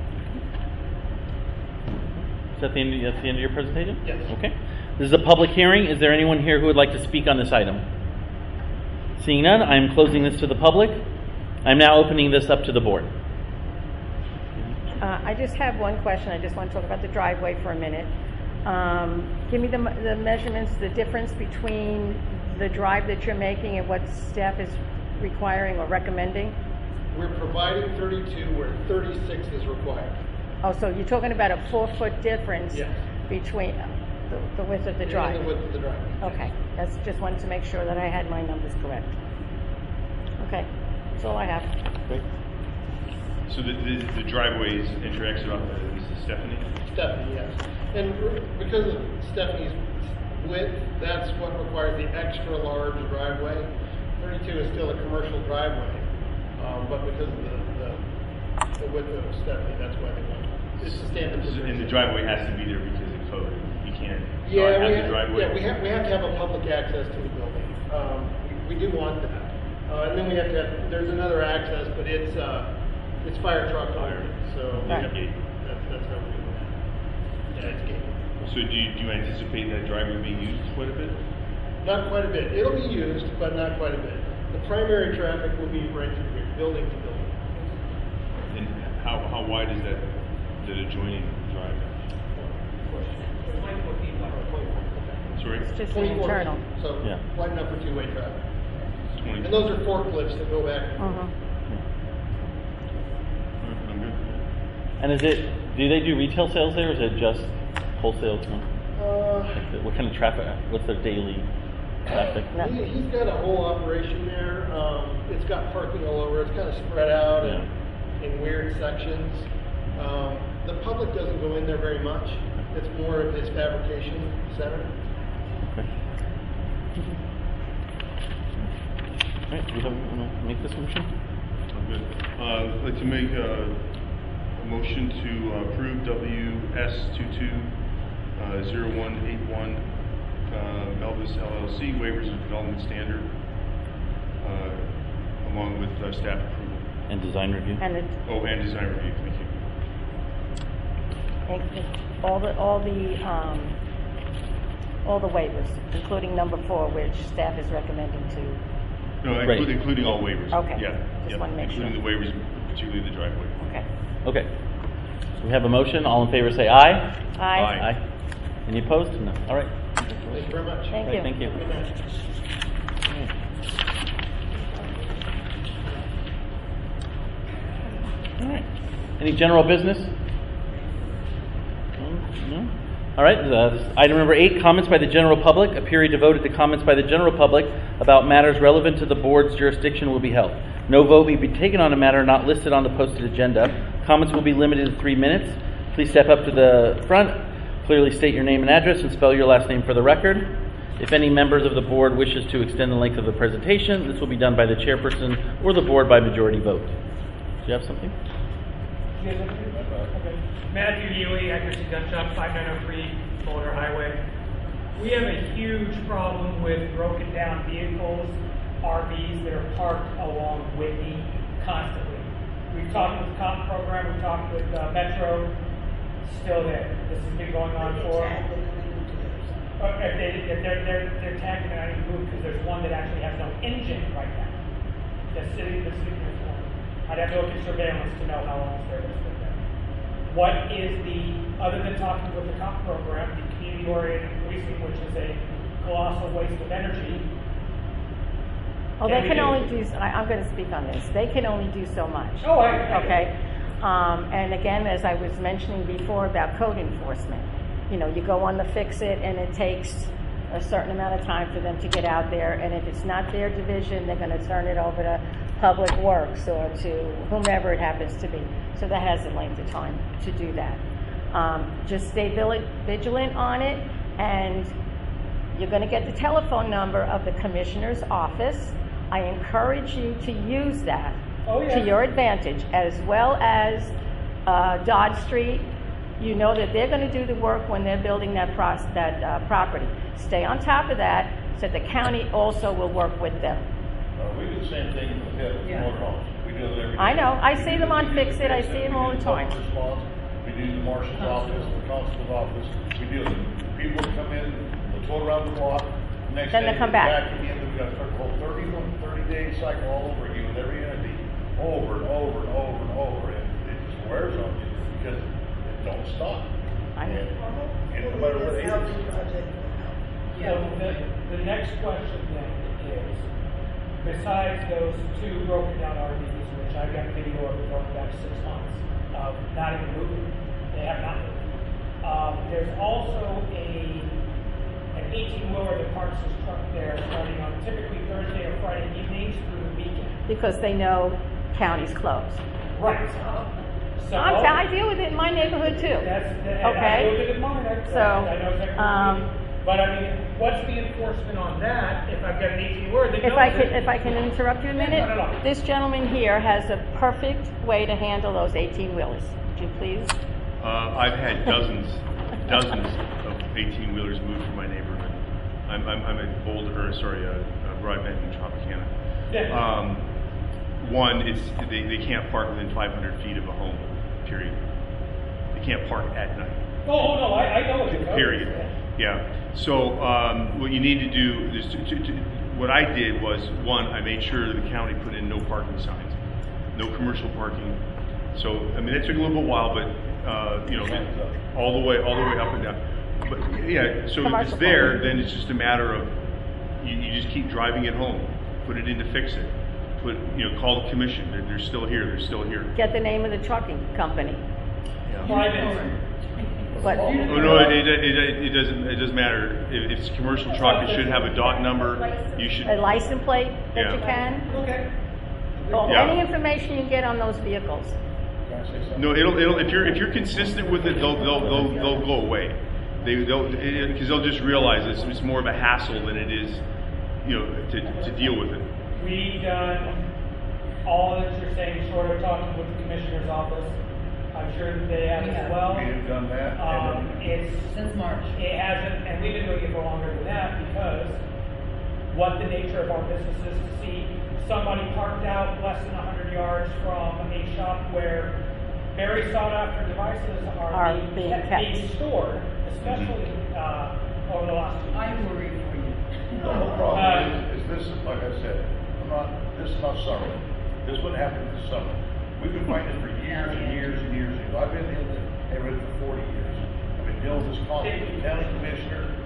like. Is that the end, that's the end of your presentation? Yes. Okay. This is a public hearing. Is there anyone here who would like to speak on this item? Seeing none, I am closing this to the public. I'm now opening this up to the board. Uh, I just have one question. I just want to talk about the driveway for a minute. Um, give me the, the measurements, the difference between the drive that you're making and what staff is requiring or recommending. We're providing thirty-two where thirty-six is required. Oh, so you're talking about a four-foot difference Yes. between uh, the, the width of the And drive? the width of the driveway. Okay, that's just wanted to make sure that I had my numbers correct. Okay, that's all I have. Great. So the, the, the driveway is inter-exit off of Missus Stephanie? Stephanie, yes. And r- because of Stephanie's width, that's what requires the extra large driveway. thirty-two is still a commercial driveway, um, but because of the, the, the width of Stephanie, that's why they want it. It's a standard. So- And the driveway has to be there because of code. You can't Yeah, not we have have, the driveway. yeah, we have, we have to have a public access to the building. Um, we, we do want that. Uh, and then we have to have, there's another access, but it's, uh, it's fire truck only, so we Right. have, that's, that's how we do that. Yeah, it's gated. So do you, do you anticipate that driveway being used quite a bit? Not quite a bit. It'll be used, but not quite a bit. The primary traffic will be right through here, building to building. And how, how wide is that, that adjoining driveway? Sorry? It's just the twenty-four internal. feet, So Yeah. wide enough for two-way traffic. twenty. And those are forklifts that go back. and forth. Mhm. I'm good. And is it, do they do retail sales there, or is it just wholesale? Uh, Like the- What kind of traffic, what's their daily traffic? He, he's got a whole operation there. Um, it's got parking all over. It's kind of spread out in, in weird sections. Um, the public doesn't go in there very much. It's more of his fabrication center. Okay. All right, do you have, want to make this motion? I'm good. Uh, I'd like to make a, a motion to approve W S two-two zero one eight one uh, Melvis L L C waivers of development standard, uh, along with uh, staff approval. And design review? And it, Oh, and design review, thank you. and it- all the, all the, um, all the waivers, including number four, which staff is recommending to. No, Right. including, including all waivers. Okay. Yeah. Just yeah, wanna make Including sure. the waivers, particularly the driveway. Okay. Okay. So we have a motion. All in favor say aye. Aye. Aye. Aye. Any opposed? No. All right. Thank you very much. Thank Great, you. Thank you. Good night. All right. Any general business? No? All right, uh, item number eight, comments by the general public. A period devoted to comments by the general public about matters relevant to the board's jurisdiction will be held. No vote may be taken on a matter not listed on the posted agenda. Comments will be limited to three minutes. Please step up to the front, clearly state your name and address, and spell your last name for the record. If any members of the board wishes to extend the length of the presentation, this will be done by the chairperson or the board by majority vote. Do you have something? You guys want to do that? Okay. Matthew Healy, Accuracy Gun Shop, five nine oh three Boulder Highway. We have a huge problem with broken down vehicles, R Vs that are parked along Whitney constantly. We've talked with the comp program, we've talked with uh, Metro, still there. This has been going on for. Uh, if, they, if they're, they're, they're tagging it, I need to move because there's one that actually has no engine right now. The city, the city is one. I'd have to look at surveillance to know how long it's there. What is the, other than talking with the comp program, the community-oriented policing, which is a colossal waste of energy? Oh, they Can we can do- only do, I- I'm going to speak on this. They can only do so much. Oh, I, I Okay? Um, and again, as I was mentioning before about code enforcement, you know, you go on the fix-it and it takes a certain amount of time for them to get out there, and if it's not their division, they're going to turn it over to Public Works or to whomever it happens to be. So that has a length of time to do that. Um, just stay vil- vigilant on it, and you're going to get the telephone number of the commissioner's office. I encourage you to use that Oh, yeah. to your advantage, as well as uh, Dodge Street. You know that they're going to do the work when they're building that, pros- that uh, property. Stay on top of that so the county also will work with them. Uh, we do the same thing with the with Yeah. motor homes. We do it every day. I know. I see We them do- on we do Fix It. I Fix see them all We the do time. public response. We do the marshal's office, the constable's office. We deal with the people that come in, they tow around the block. Next Then day they come back. again. We've got a whole thirty-one, thirty day cycle all over again with every entity, over and over and over and over. And it just wears on you because it don't stop. I know. And, and no matter what This age. housing project. So the, the next question then is, besides those two broken down R Vs, which I've got video of going back six months, of not even moving, they have not moved. Um, there's also a, an eighteen wheeler that parks his truck there starting on typically Thursday or Friday evenings through the weekend. Because they know county's closed. Right. So. I'm, I deal with it in my neighborhood too. That's, and Okay. I know that in mine, I, So, I know exactly what um, you mean. But I mean, what's the enforcement on that if I've got an eighteen wheeler that If knows I can, it? if I can interrupt you a minute, No, no, no. this gentleman here has a perfect way to handle those eighteen wheelers. Would you please? Uh, I've had dozens, dozens of eighteen wheelers moved from my neighborhood. I'm, I'm, I'm at Boulder, or sorry, uh, uh, Broadbent in Tropicana. Yeah. Um, one, it's they, they can't park within five hundred feet of a home. Period. They can't park at night. Oh, oh, no, I, I know what you're Period. Yeah. So um, what you need to do is, to, to, to, what I did was, one, I made sure that the county put in no parking signs, no commercial parking. So I mean, it took a little bit while, but uh, you know, all the way, all the way up and down. But yeah, so if Commercial it's there, parking. then it's just a matter of you, you just keep driving it home, put it in to fix it, put you know, call the commission. They're, they're still here. They're still here. Get the name of the trucking company. Yeah. Private. But Oh no, it, it, it, it doesn't it doesn't matter. If it's a commercial truck, it should have a dot number. You should. a license plate that Yeah. you can, Okay. or Yeah. any information you get on those vehicles. Can I say something? No, it'll it'll if you're if you're consistent with it, they'll they'll they'll, they'll go away. They they'll because they'll just realize it's, it's more of a hassle than it is, you know, to to deal with it. We done all that you're saying, short of talking with the commissioner's office. I'm sure that they have We as have. well. We have done that. Um, and it's, Since March. it hasn't, and we've been doing it for longer than that because what the nature of our business is to see somebody parked out less than one hundred yards from a shop where very sought after devices are, Are being, being kept, kept. being stored, especially uh, over the last two I worry for you. The whole problem Uh, is, is this, like I said, I'm not, this is not summer. This wouldn't happen this summer. We've been fighting this for years and years and years. and years. I've been in the neighborhood for forty years. I've been dealing with this constantly, county commissioner, every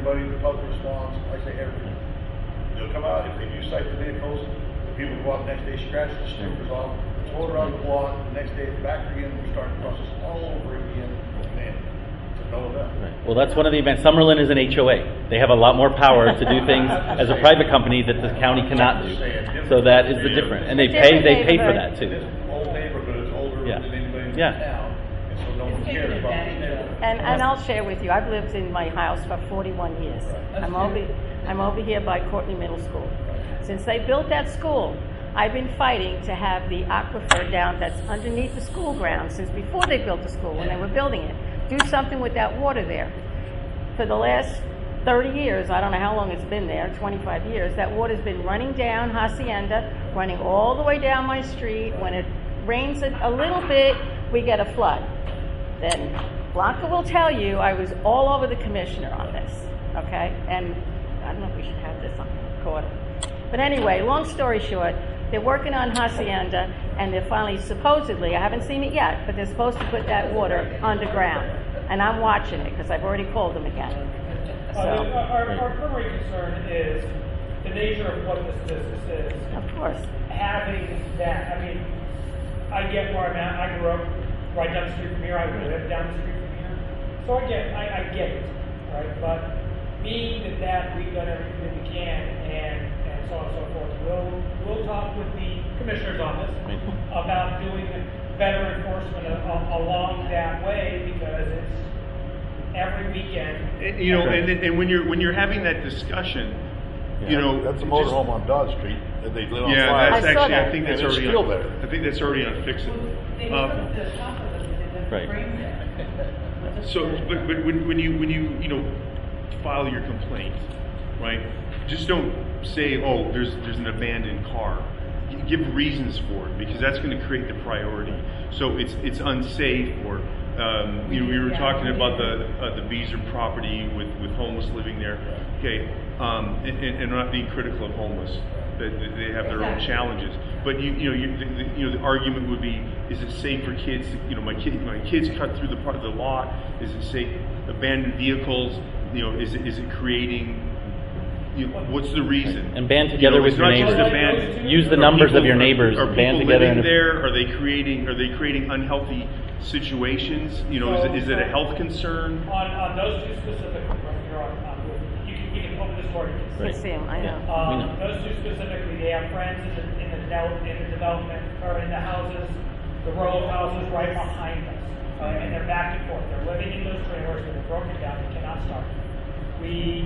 everybody, the public response, I say everything. They'll come out, if they do cite the vehicles, the people go out the next day, scratch the stickers off, tow it around the block, the next day it's back again, we're starting the process all over again, man, it's a no event. Right. Well, that's one of the events. Summerlin is an H O A. They have a lot more power to do things as a private company that the county cannot do. So that is the difference. And they pay they pay for that too. This old neighborhood is older Yeah. than anybody in Yeah. town, and so no one cares about this neighborhood. And, and I'll share with you, I've lived in my house for forty-one years. I'm over, I'm over here by Courtney Middle School. Since they built that school, I've been fighting to have the aquifer down that's underneath the school grounds since before they built the school, when they were building it. Do something with that water there. For the last thirty years, I don't know how long it's been there, twenty-five years, that water's been running down Hacienda, running all the way down my street. When it rains a, a little bit, we get a flood. Then Blanca will tell you I was all over the commissioner on this, okay? And I don't know if we should have this on recorder. But anyway, long story short, they're working on Hacienda, and they're finally, supposedly, I haven't seen it yet, but they're supposed to put that water underground. And I'm watching it, because I've already called them again. So, Uh, the- Our, our primary concern is the nature of what this business is. of course. Having that, I mean, I get where I'm at. I grew up right down the street from here. I live down the street from here. So I get, I, I get it, right? But being that, that we've done everything that we can, and, and so on and so forth, we'll, we'll talk with the commissioner's office about doing better enforcement a- a- along that way, because it's every weekend. And, you know, and, and when you're when you're having that discussion, you know, That's a just- motorhome on Dodge Street that they lit on Yeah, fire. that's I saw actually. I that. think that's And it's already. still on, there. I think that's already unfixable. They Um, put the top of it, they left Right. the frame there. So, but, but when, when you when you you know file your complaint, right? Just don't say, oh, there's there's an abandoned car. You give reasons for it, because that's going to create the priority. So it's it's unsafe, or um, you know, we were talking about the uh, the Beezer property with, with homeless living there. Okay, um, and, and, and not being critical of homeless, that that they have their own challenges. But you you know you, the, the, you know the argument would be, is it safe for kids? To, you know, my kid my kids cut through the part of the lot. Is it safe? Abandoned vehicles. You know, is it is it creating? You know, what's the reason? And band together you know, with it's your not just neighbors. abandoned. Use the Are numbers of people- your neighbors. Are, are Band people together living in a- there? Are they creating? Are they creating unhealthy situations? You know, is it, is it a health concern? On, on those two specific, you're on, on, you can, you can open this door. Right. You see 'em, I know. Yeah. Um, We know. those two specifically, they have friends in the, in the, del- in the development, or in the houses, the row of houses right behind us. Uh, and they're back and forth. They're living in those trailers that are broken down, they cannot start. We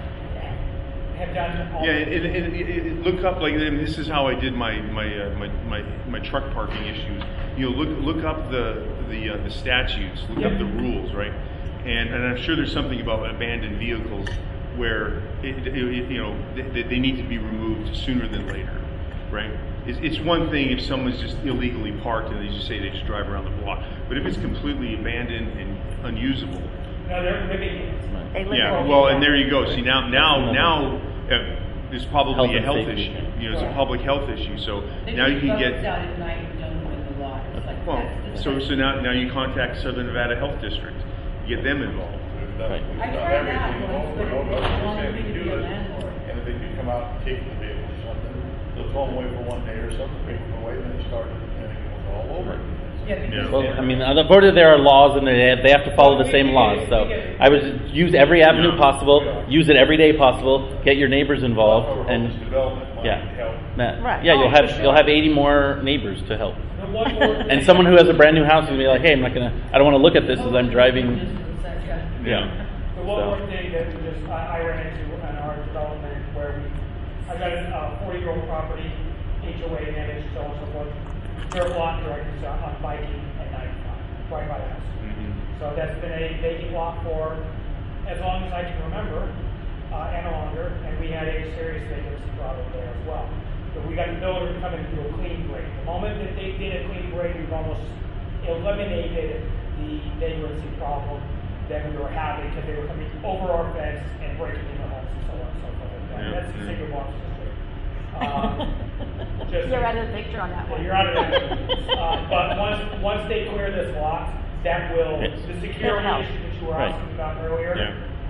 have done all. Yeah, and, and, and, and look up like and this is how I did my my uh, my, my my truck parking issues. You know, look look up the the uh, the statutes, look up the rules, right? And and I'm sure there's something about abandoned vehicles where it, it, it, you know they, they need to be removed sooner than later, right? It's, it's one thing if someone's just illegally parked and they just say they just drive around the block, but if it's completely abandoned and unusable. No, they're living in. They live Yeah, over well, there. and there you go. See, now, now, now, uh, there's probably Health a and health safety. issue. You know, it's a Right. public health issue. So They now you just can vote get. out at night and don't win the lot. It's like, Well, that's the so thing. so now now you contact Southern Nevada Health District, get them involved. We've done, Right. we've I done tried everything that over and once, over. but I They wanted say me they to do be a this, landlord. and if they do come out and take the vehicle or something, they'll throw them away for one day or something, take them away, then they start, and it goes all over. Yeah, because Well, I mean, on the border there are laws, and they have, they have to follow the same laws. So I would use every avenue Yeah. possible, use it every day possible, get your neighbors involved, However, and homeless development might yeah, help. Matt, Right. yeah, Oh, you'll for have sure. you'll have eighty more neighbors to help, The one more. and someone who has a brand new house is gonna be like, hey, I'm not gonna, I don't want to look at this as I'm driving. Yeah. The one So- more thing that we just, I, I ran into in our development where we, I got a forty-year-old property, H O A managed, so on and so forth. Their lot directors on on biking at night, right by the house. So that's been a vacant lot for as long as I can remember, uh, and longer, and we had a serious vacancy problem there as well. So we got the builder to come in and do a clean grade. The moment that they did a clean grade, we've almost eliminated the vagrancy problem that we were having, because they were coming over our fence and breaking into homes and so on and so forth. like that. Yeah, That's the yeah. single box district. Um, just- You're out of the picture on that Yeah, one. You're out of that. Uh, but once, once they clear this lot, that will, Yes. the security It'll help. issue that you were Right. asking about earlier, Yeah.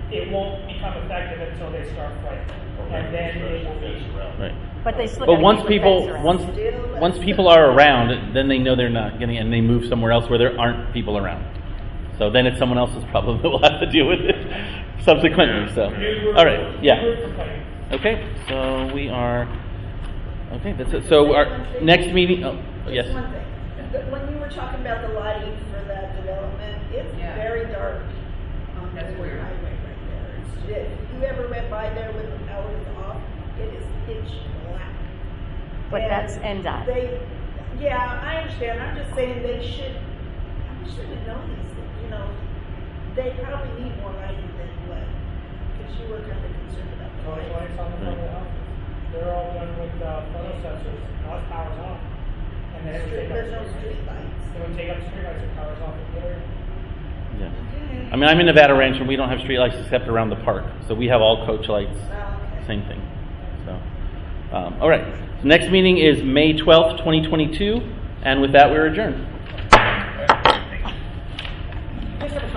it won't become effective until they start flight. And then it will be. Right. But they still But gotta once keep the people, fence around. once, once people are around, then they know they're not getting, and they move somewhere else where there aren't people around. So then it's someone else's problem that will have to deal with it subsequently, so. All right, yeah. Okay, so we are, okay, that's it. So our next meeting, oh, yes. Just one thing. The- When you were talking about the lighting for that development, it's Yeah. very dark on the That's weird. highway right there. It's- If you ever went by there when the power was off, it is pitch black. But And that's N D O T. They, yeah, I understand. I'm just saying they should, I should have known these things, you know. They probably need more lighting than what, because you were kind of concerned about the Those lighting. lights on the front of the house, they're all done with uh, photo sensors, now it powers off. And then it would take up. There's no street lights. It would take up street lights, it powers off the area. Yeah. I mean, I'm in Nevada Ranch and we don't have streetlights except around the park. So we have all coach lights, Oh, okay. same thing. So, um, all right. So next meeting is May twelfth, twenty twenty-two. And with that, we're adjourned.